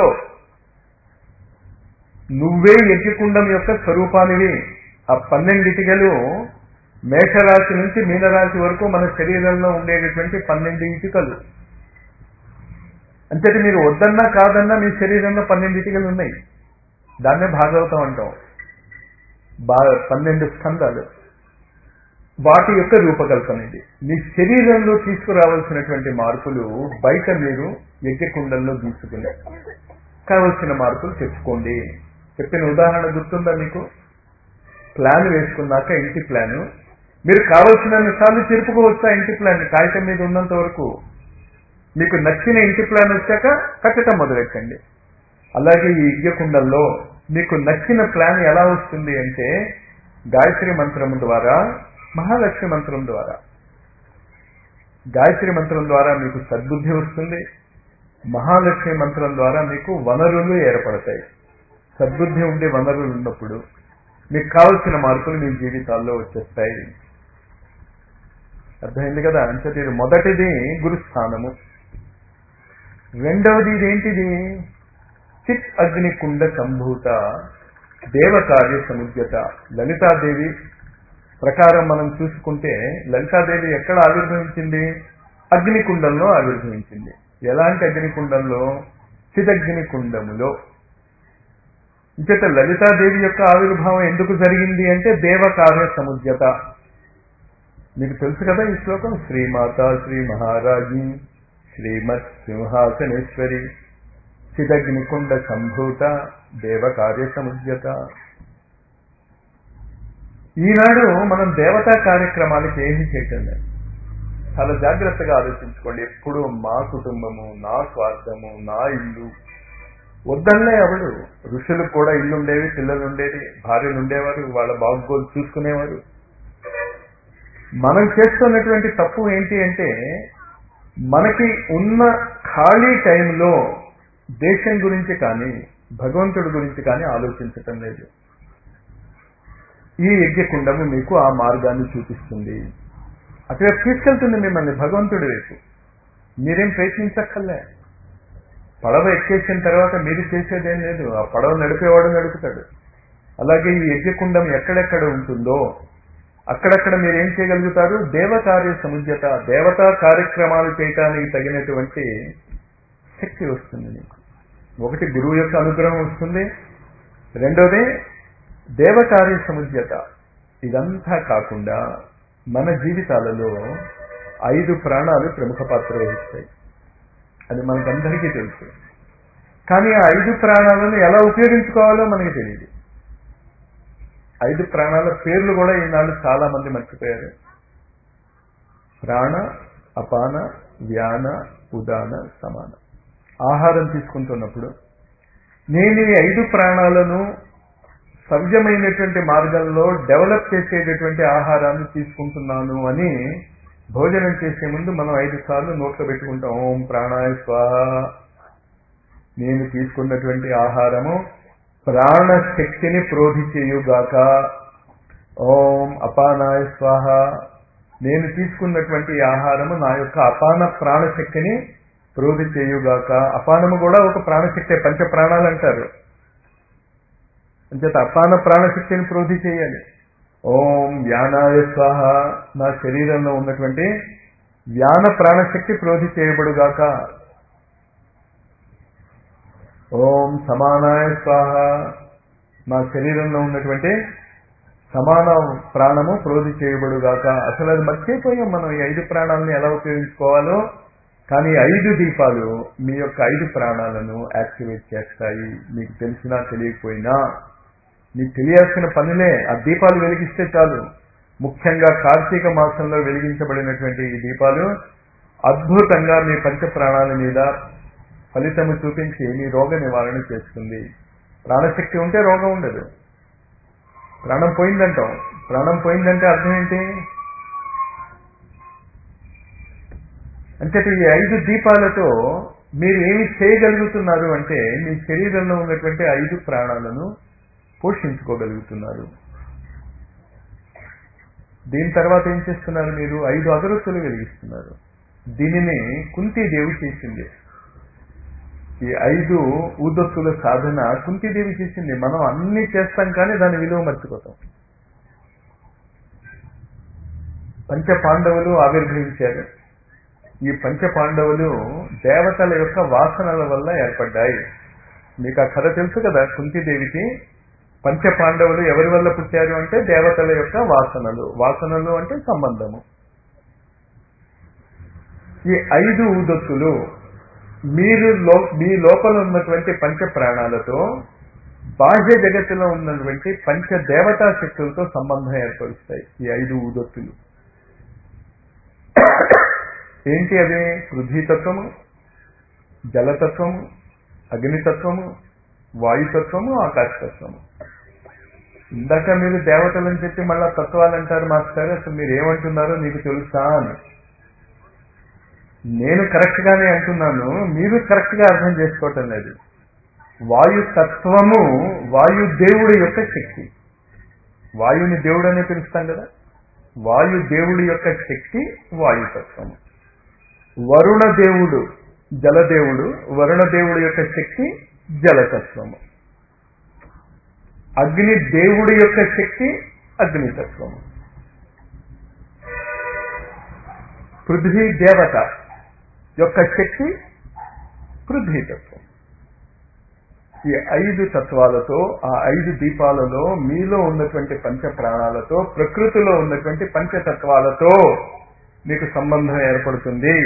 నువ్వే యజ్ఞకుండం యొక్క స్వరూపానివి. ఆ పన్నెండిటికలు మేషరాశి నుంచి మీనరాశి వరకు మన శరీరంలో ఉండేటటువంటి పన్నెండు ఇటుకలు. అంతేతే మీరు వద్దన్నా కాదన్నా మీ శరీరంలో పన్నెండు ఇటుకలు ఉన్నాయి. దాన్నే భాగవతం అంటాం. బా పన్నెండు స్కందాలు, వాటి యొక్క రూపకల్పన ఇది. మీ శరీరంలో తీసుకురావాల్సినటువంటి మార్పులు బయట మీరు యజ్ఞకుండంలో తీసుకుని కావలసిన మార్పులు తెచ్చుకోండి. చెప్పిన ఉదాహరణ గుర్తుందా మీకు? ప్లాన్ వేసుకున్నాక ఇంటి ప్లాను మీరు కావలసినన్ని సార్లు తిరుపుకోవచ్చా? ఇంటి ప్లాన్ కాగితం మీద ఉన్నంత వరకు. మీకు నచ్చిన ఇంటి ప్లాన్ వచ్చాక కట్టడం మొదలెట్టండి. అలాగే ఈ యజ్ఞకుండంలో మీకు నచ్చిన ప్లాన్ ఎలా వస్తుంది అంటే గాయత్రి మంత్రం ద్వారా, మహాలక్ష్మి మంత్రం ద్వారా. గాయత్రి మంత్రం ద్వారా మీకు సద్బుద్ధి వస్తుంది, మహాలక్ష్మి మంత్రం ద్వారా మీకు వనరులు ఏర్పడతాయి. సద్బుద్ధి ఉండే వనరులు ఉన్నప్పుడు మీకు కావలసిన మార్పులు మీ జీవితాల్లో వచ్చేస్తాయి. అర్థమైంది కదా? అంటే ఇది మొదటిది గురుస్థానము. రెండవది ఇదేంటిది? చిత్ అగ్నికుండ సంభూత దేవకార్య సముద్యత. లలితాదేవి ప్రకారం మనం చూసుకుంటే లలితాదేవి ఎక్కడ ఆవిర్భవించింది? అగ్నికుండంలో ఆవిర్భవించింది. ఎలాంటి అగ్నికుండంలో? చిదగ్నికుండములో. ఇంచేత లలితాదేవి యొక్క ఆవిర్భావం ఎందుకు జరిగింది అంటే దేవకార్య సముద్యత. మీకు తెలుసు కదా ఈ శ్లోకం, శ్రీమాత శ్రీ మహారాజి శ్రీమత్ సింహాసనేశ్వరి చిదగ్నికుండ సంభూత దేవకార్య సముద్యత. ఈనాడు మనం దేవతా కార్యక్రమాలకి ఏమి చేయటం లేదు. చాలా జాగ్రత్తగా ఆలోచించుకోండి. ఎప్పుడు మా కుటుంబము, నా స్వార్థము, నా ఇల్లు వద్దన్నే. ఎవడు ఋషులకు కూడా ఇల్లు ఉండేవి, పిల్లలు ఉండేది, భార్యలు ఉండేవారు, వాళ్ళ బాగోలు చూసుకునేవారు. మనం చేస్తున్నటువంటి తప్పు ఏంటి అంటే మనకి ఉన్న ఖాళీ టైంలో దేశం గురించి కానీ భగవంతుడి గురించి కానీ ఆలోచించటం లేదు. ఈ యజ్ఞకుండము మీకు ఆ మార్గాన్ని చూపిస్తుంది, అక్కడ తీసుకెళ్తుంది మిమ్మల్ని భగవంతుడి వైపు. మీరేం ప్రయత్నించక్కర్లే. పడవ ఎక్కేసిన తర్వాత మీరు చేసేదేం లేదు, ఆ పడవ నడిపేవాడు నడుపుతాడు. అలాగే ఈ యజ్ఞకుండం ఎక్కడెక్కడ ఉంటుందో అక్కడక్కడ మీరేం చేయగలుగుతారు? దేవకార్య సముద్యత, దేవతా కార్యక్రమాలు చేయటానికి తగినటువంటి శక్తి వస్తుంది మీకు. ఒకటి గురువు యొక్క అనుగ్రహం వస్తుంది, రెండోది దేవకార్య సముద్యత. ఇదంతా కాకుండా మన జీవితాలలో ఐదు ప్రాణాలు ప్రముఖ పాత్ర వహిస్తాయి. అది మనకందరికీ తెలుసు. కానీ ఆ ఐదు ప్రాణాలను ఎలా ఉపయోగించుకోవాలో మనకి తెలియదు. ఐదు ప్రాణాల పేర్లు కూడా ఈనాడు చాలా మంది మర్చిపోయారు. ప్రాణ, అపాన, వ్యాన, ఉదాన, సమాన. ఆహారం తీసుకుంటున్నప్పుడు నేను ఈ ఐదు ప్రాణాలను సవ్యమైనటువంటి మార్గంలో డెవలప్ చేసేటటువంటి ఆహారాన్ని తీసుకుంటున్నాను అని భోజనం చేసే ముందు మనం ఐదు సార్లు నోట్లో పెట్టుకుంటాం. ఓం ప్రాణాయ స్వాహ. నేను తీసుకున్నటువంటి ఆహారము ప్రాణశక్తిని ప్రోధి చేయుగాక. ఓం అపానాయ స్వాహ. నేను తీసుకున్నటువంటి ఆహారము నా యొక్క అపాన ప్రాణశక్తిని ప్రోధి చేయుగాక. అపానము కూడా ఒక ప్రాణశక్తి, పంచ ప్రాణాలు అంటారు. అంచేత అపాన ప్రాణశక్తిని ప్రోధి చేయాలి. ఓం వ్యానాయ స్వాహ. నా శరీరంలో ఉన్నటువంటి వ్యాన ప్రాణశక్తి ప్రోధి చేయబడుగాక. ఓం సమానాయ స్వాహ. నా శరీరంలో ఉన్నటువంటి సమాన ప్రాణము ప్రోధి చేయబడుగాక. అసలు అది మర్చిపోయాం మనం ఈ ఐదు ప్రాణాలను ఎలా ఉపయోగించుకోవాలో. కానీ ఐదు దీపాలు మీ యొక్క ఐదు ప్రాణాలను యాక్టివేట్ చేస్తాయి. మీకు తెలిసినా తెలియకపోయినా మీకు తెలియాల్సిన పనులే. ఆ దీపాలు వెలిగిస్తే చాలు. ముఖ్యంగా కార్తీక మాసంలో వెలిగించబడినటువంటి ఈ దీపాలు అద్భుతంగా మీ పంచ ప్రాణాల మీద ఫలితము చూపించి మీ రోగ నివారణ చేస్తుంది. ప్రాణశక్తి ఉంటే రోగం ఉండదు. ప్రాణం పోయిందంటాం. ప్రాణం పోయిందంటే అర్థం ఏంటి అంటే ఈ ఐదు దీపాలతో మీరు ఏమి చేయగలుగుతున్నారు అంటే మీ శరీరంలో ఉన్నటువంటి ఐదు ప్రాణాలను పోషించుకోగలుగుతున్నారు. దీని తర్వాత ఏం చేస్తున్నారు? మీరు ఐదు అగరొత్తులు వెలిగిస్తున్నారు. దీనిని కుంతీదేవి చేసింది. ఈ ఐదు ఊదొత్తుల సాధన కుంతీదేవి చేసింది. మనం అన్ని చేస్తాం కానీ దాని విలువ మర్చిపోతాం. పంచ పాండవులు ఆవిర్భవించారు. ఈ పంచ పాండవులు దేవతల యొక్క వాసనల వల్ల ఏర్పడ్డాయి. మీకు ఆ కథ తెలుసు కదా. కుంతీదేవికి పంచ పాండవులు ఎవరి వల్ల పుట్టారు అంటే దేవతల యొక్క వాసనలు. వాసనలు అంటే సంబంధము. ఈ ఐదు ఊదొత్తులు మీరు మీ లోపల ఉన్నటువంటి పంచ ప్రాణాలతో బాహ్య జగత్తులో ఉన్నటువంటి పంచ దేవతా శక్తులతో సంబంధం ఏర్పరుస్తాయి. ఈ ఐదు ఊదొత్తులు ఏంటి? అవి పృథ్వీతత్వము, జలతత్వము, అగ్నితత్వము, వాయుతత్వము, ఆకాశతత్వము. ఇందాక మీరు దేవతలని చెప్పి మళ్ళా తత్వాలు అంటారు మాస్టర్, అసలు మీరు ఏమంటున్నారో నీకు తెలుసా అని. నేను కరెక్ట్ గానే అంటున్నాను, మీరు కరెక్ట్ గా అర్థం చేసుకోవటం లేదు. వాయుతత్వము వాయుదేవుడి యొక్క శక్తి. వాయుని దేవుడు అనే పిలుస్తాం కదా, వాయుదేవుడి యొక్క శక్తి వాయుతత్వము. వరుణ దేవుడు జలదేవుడు, వరుణదేవుడి యొక్క శక్తి జలతత్వము. అగ్ని దేవుడి యొక్క శక్తి అగ్నితత్వము. పృథ్వీ దేవత యొక్క శక్తి పృథ్వీతత్వం. ఈ ఐదు తత్వాలతో, ఆ ఐదు దీపాలలో మీలో ఉన్నటువంటి పంచ ప్రాణాలతో, ప్రకృతిలో ఉన్నటువంటి పంచతత్వాలతో మీకు సంబంధం ఏర్పడుతుంది.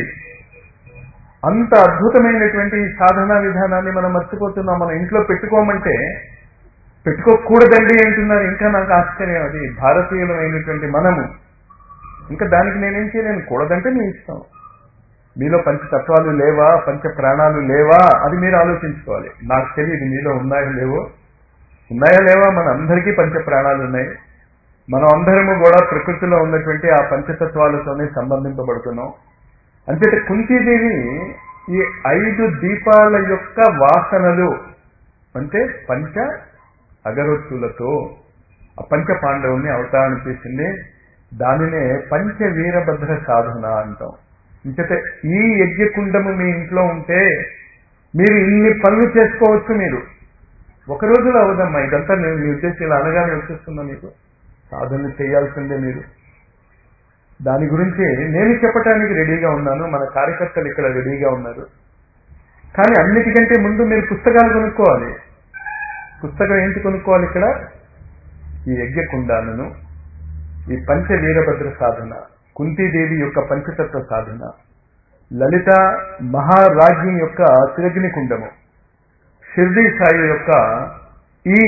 అంత అద్భుతమైనటువంటి ఈ సాధనా విధానాన్ని మనం మర్చిపోతున్నాం. మన ఇంట్లో పెట్టుకోమంటే పెట్టుకోకూడదండి అంటున్నారు. ఇంకా నాకు ఆశ్చర్యం. అది భారతీయులమైనటువంటి మనము. ఇంకా దానికి నేనేం చేయలేను. కూడదంటే మీ ఇష్టం. మీలో పంచతత్వాలు లేవా, పంచ ప్రాణాలు లేవా, అది మీరు ఆలోచించుకోవాలి. నాకు తెలియదు మీలో ఉన్నాయో లేవో. ఉన్నాయా లేవా? మన అందరికీ పంచ ప్రాణాలు ఉన్నాయి. మనం అందరము కూడా ప్రకృతిలో ఉన్నటువంటి ఆ పంచతత్వాలతోనే సంబంధింపబడుతున్నాం. అంతేత కుంతీదేవి ఈ ఐదు దీపాల యొక్క వాసనలు అంటే పంచ అగరొత్తులతో ఆ పంచ పాండవుల్ని అవతారణ చేసింది. దానినే పంచ వీరభద్ర సాధన అంటాం. ఇంకతే ఈ యజ్ఞకుండము మీ ఇంట్లో ఉంటే మీరు ఇన్ని పనులు చేసుకోవచ్చు. మీరు ఒక రోజులో అవదమ్మా ఇదంతా. నేను మీ ఉద్దేశం ఇలా అనగానే వచ్చేస్తున్నా. మీకు సాధన చేయాల్సిందే. మీరు దాని గురించి నేను చెప్పటానికి రెడీగా ఉన్నాను. మన కార్యకర్తలు ఇక్కడ రెడీగా ఉన్నారు. కానీ అన్నిటికంటే ముందు మీరు పుస్తకాలు కొనుక్కోవాలి. పుస్తకం ఏంటి కొనుక్కోవాలి? ఇక్కడ ఈ యజ్ఞకుండాలను, ఈ పంచ వీరభద్ర సాధన, కుంతీదేవి యొక్క పంచతత్వ సాధన, లలిత మహారాజ్ఞి యొక్క త్రిగ్ని కుండము, షిర్డీ సాయి యొక్క ఈ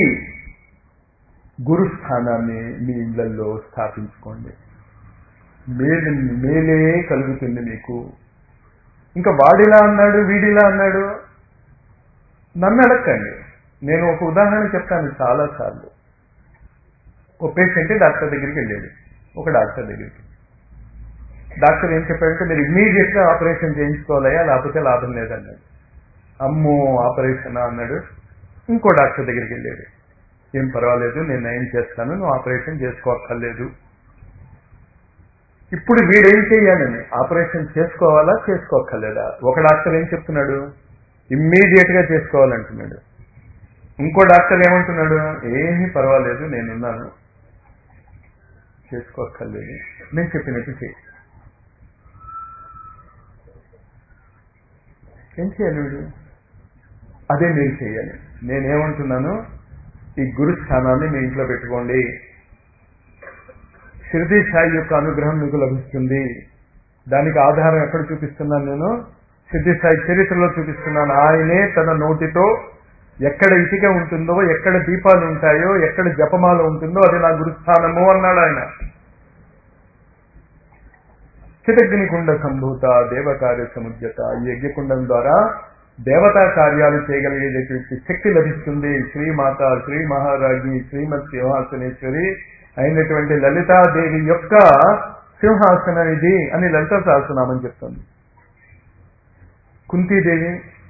గురుస్థానాన్ని మీ ఇళ్లలో స్థాపించుకోండి. మేలు మేలే కలుగుతుంది మీకు. ఇంకా వాడిలా అన్నాడు, వీడిలా అన్నాడు, నన్ను అడగండి. నేను ఒక ఉదాహరణ చెప్తాను. చాలా సార్లు ఒక పేషెంట్ డాక్టర్ దగ్గరికి వెళ్ళాడు. ఒక డాక్టర్ దగ్గరికి డాక్టర్ ఏం చెప్పాడంటే మీరు ఇమ్మీడియట్ గా ఆపరేషన్ చేయించుకోవాలయా, లేకపోతే లాభం లేదన్నాడు. అమ్మో ఆపరేషన్ అన్నాడు. ఇంకో డాక్టర్ దగ్గరికి వెళ్ళాడు. ఏం పర్వాలేదు, నేను నయం చేస్తాను, నువ్వు ఆపరేషన్ చేసుకోక్కర్లేదు. ఇప్పుడు వీడేం చేయాలని, ఆపరేషన్ చేసుకోవాలా చేసుకోక్కర్లేదా? ఒక డాక్టర్ ఏం చెప్తున్నాడు, ఇమ్మీడియట్ గా చేసుకోవాలంటున్నాడు. ఇంకో డాక్టర్ ఏమంటున్నాడు, ఏమీ పర్వాలేదు, నేనున్నాను, చేసుకోక్కర్లేదు, నేను చెప్పినట్టు చేయి. ఏం చేయాలి వీడు? అదే మీరు చేయాలి. నేనేమంటున్నాను, ఈ గురుస్థానాన్ని మీ ఇంట్లో పెట్టుకోండి. షిర్డీ సాయి యొక్క అనుగ్రహం మీకు లభిస్తుంది. దానికి ఆధారం ఎక్కడ చూపిస్తున్నాను నేను? షిర్డీ సాయి చరిత్రలో చూపిస్తున్నాను. ఆయనే తన నోటితో ఎక్కడ ఇటుక ఉంటుందో, ఎక్కడ దీపాలు ఉంటాయో, ఎక్కడ జపమాల ఉంటుందో అది నా గురుస్థానము అన్నాడు ఆయన. చితగ్నికుండ సంభూత దేవకార్య సముద్యత. ఈ యజ్ఞకుండం ద్వారా దేవతా కార్యాలు చేయగలిగేటటువంటి శక్తి లభిస్తుంది. శ్రీమాత, శ్రీ మహారాజ్ఞి, శ్రీమత్ సింహాసనేశ్వరి అయినటువంటి లలితాదేవి యొక్క సింహాసనం ఇది అని లలితా సహస్రనామం చెప్తుంది. కుంతీదేవి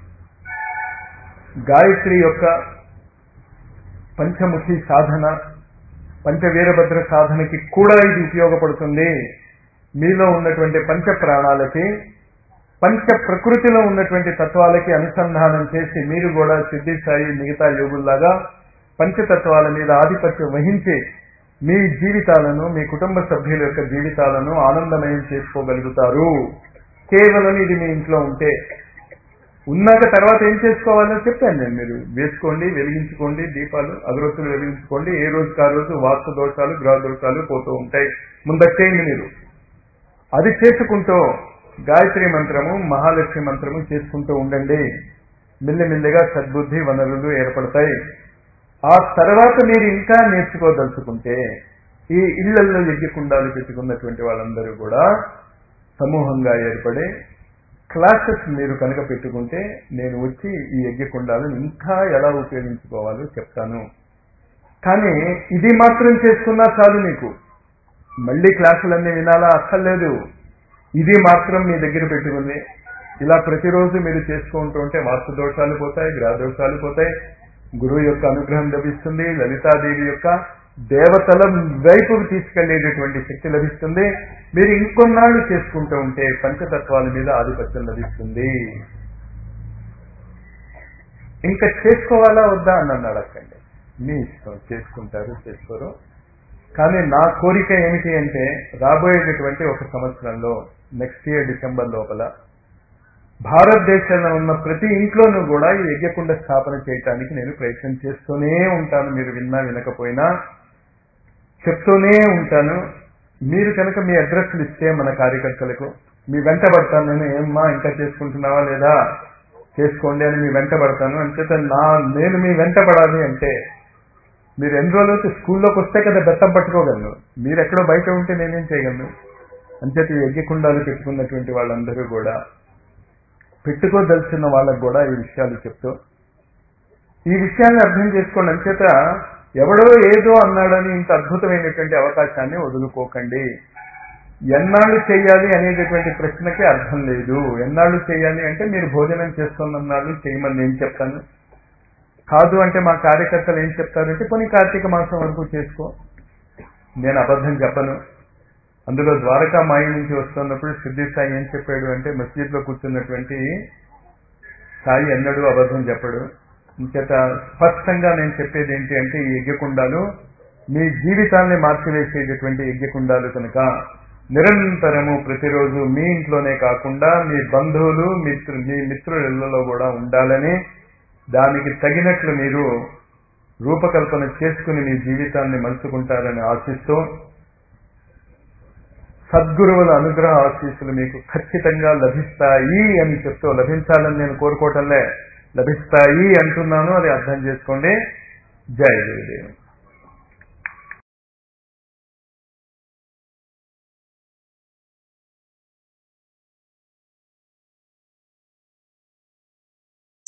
గాయత్రి యొక్క పంచముఖి సాధన, పంచవీరభద్ర సాధనకి కూడా ఇది ఉపయోగపడుతుంది. మీలో ఉన్నటువంటి పంచ ప్రాణాలకి, పంచ ప్రకృతిలో ఉన్నటువంటి తత్వాలకి అనుసంధానం చేసి మీరు కూడా సిద్ధి సాయి మిగతా యోగుల్లాగా పంచతత్వాల మీద ఆధిపత్యం వహించి మీ జీవితాలను, మీ కుటుంబ సభ్యుల యొక్క జీవితాలను ఆనందమయం చేసుకోగలుగుతారు. కేవలం ఇది మీ ఇంట్లో ఉంటే. ఉన్నాక తర్వాత ఏం చేసుకోవాలో చెప్పాను నేను. మీరు వేసుకోండి, వెలిగించుకోండి, దీపాలు అగరొత్తులు వెలిగించుకోండి. ఏ రోజుకి ఆ రోజు వాస్తు దోషాలు, గ్రహ దోషాలు పోతూ ఉంటాయి. ముందచ్చేయండి మీరు. అది చేసుకుంటూ గాయత్రి మంత్రము, మహాలక్ష్మి మంత్రము చేసుకుంటూ ఉండండి. మెల్లిమెల్లిగా సద్బుద్ధి వనరులు ఏర్పడతాయి. ఆ తర్వాత మీరు ఇంకా నేర్చుకోదలుచుకుంటే ఈ ఇళ్లల్లో యజ్ఞకుండాలు పెట్టుకున్నటువంటి వాళ్ళందరూ కూడా సమూహంగా ఏర్పడి క్లాసెస్ మీరు కనుక పెట్టుకుంటే నేను వచ్చి ఈ యజ్ఞకుండాలను ఇంకా ఎలా ఉపయోగించుకోవాలో చెప్తాను. కానీ ఇది మాత్రం చేసుకున్నా చాలు, మీకు మళ్ళీ క్లాసులన్నీ వినాలా అక్కర్లేదు. ఇది మాత్రం మీ దగ్గర పెట్టుకుంది ఇలా ప్రతిరోజు మీరు చేసుకుంటూ ఉంటే వాస్తు దోషాలు పోతాయి, గ్రహ దోషాలు పోతాయి, గురువు యొక్క అనుగ్రహం లభిస్తుంది, లలితాదేవి యొక్క దేవతల వైపుకు తీసుకెళ్లేటటువంటి శక్తి లభిస్తుంది. మీరు ఇంకొన్నాళ్ళు చేసుకుంటూ ఉంటే పంచతత్వాల మీద ఆధిపత్యం లభిస్తుంది. ఇంకా చేసుకోవాలా వద్దా అని అన్నాడు అక్కండి. మీ ఇష్టం, చేసుకుంటారు చేసుకోరు. కానీ నా కోరిక ఏమిటి అంటే రాబోయేటటువంటి ఒక సంవత్సరంలో నెక్స్ట్ ఇయర్ డిసెంబర్ లోపల భారతదేశంలో ఉన్న ప్రతి ఇంట్లోనూ కూడా ఈ యజ్ఞకుండ స్థాపన చేయటానికి నేను ప్రయత్నం చేస్తూనే ఉంటాను. మీరు విన్నా వినకపోయినా చెప్తూనే ఉంటాను. మీరు కనుక మీ అడ్రస్లు ఇస్తే మన కార్యకర్తలకు మీ వెంట పడతాను. నేను ఏమ్మా ఇంకా చేసుకుంటున్నావా లేదా, చేసుకోండి అని మీ వెంట పడతాను. అంచేత నా నేను మీ వెంట పడాలి అంటే మీరు ఎన్ని రోజులు స్కూల్లోకి వస్తే కదా బెత్తం పట్టుకోగలను. మీరు ఎక్కడో బయట ఉంటే నేనేం చేయగలను. అంచేత ఈ యజ్ఞకుండాలు పెట్టుకున్నటువంటి వాళ్ళందరూ కూడా, పెట్టుకోదలిచిన వాళ్ళకు కూడా ఈ విషయాలు చెప్తూ ఈ విషయాన్ని అర్థం చేసుకోండి. అంచేత ఎవడో ఏదో అన్నాడని ఇంత అద్భుతమైనటువంటి అవకాశాన్ని వదులుకోకండి. ఎన్నాళ్ళు చేయాలి అనేటటువంటి ప్రశ్నకి అర్థం లేదు. ఎన్నాళ్ళు చేయాలి అంటే మీరు భోజనం చేస్తున్నన్నాళ్ళు చేయమని నేను చెప్తాను. కాదు అంటే మా కార్యకర్తలు ఏం చెప్తారంటే కొన్ని కార్తీక మాసం వరకు చేసుకో. నేను అబద్ధం చెప్పను. అందులో ద్వారకా మాయ నుంచి వస్తున్నప్పుడు సిద్ధి సాయి ఏం చెప్పాడు అంటే మస్జిద్లో కూర్చున్నటువంటి సాయి ఎన్నడూ అబద్ధం చెప్పడు. ఇంచేత స్పష్టంగా నేను చెప్పేది ఏంటి అంటే ఈ యజ్ఞకుండాలు మీ జీవితాన్ని మార్చివేసేటటువంటి యజ్ఞకుండాలు కనుక నిరంతరము ప్రతిరోజు మీ ఇంట్లోనే కాకుండా మీ బంధువులు మిత్రు మీ మిత్రుల ఇళ్లలో కూడా ఉండాలని, దానికి తగినట్లు మీరు రూపకల్పన చేసుకుని మీ జీవితాన్ని మలుచుకుంటారని ఆశిస్తూ సద్గురువుల అనుగ్రహ ఆశీస్సులు మీకు ఖచ్చితంగా లభిస్తాయి అని చెప్తూ, లభించాలని నేను కోరుకోవటంలే, లభిస్తాయి అంటున్నాను. అది అర్థం చేసుకోండి. జై గురుదేవ్.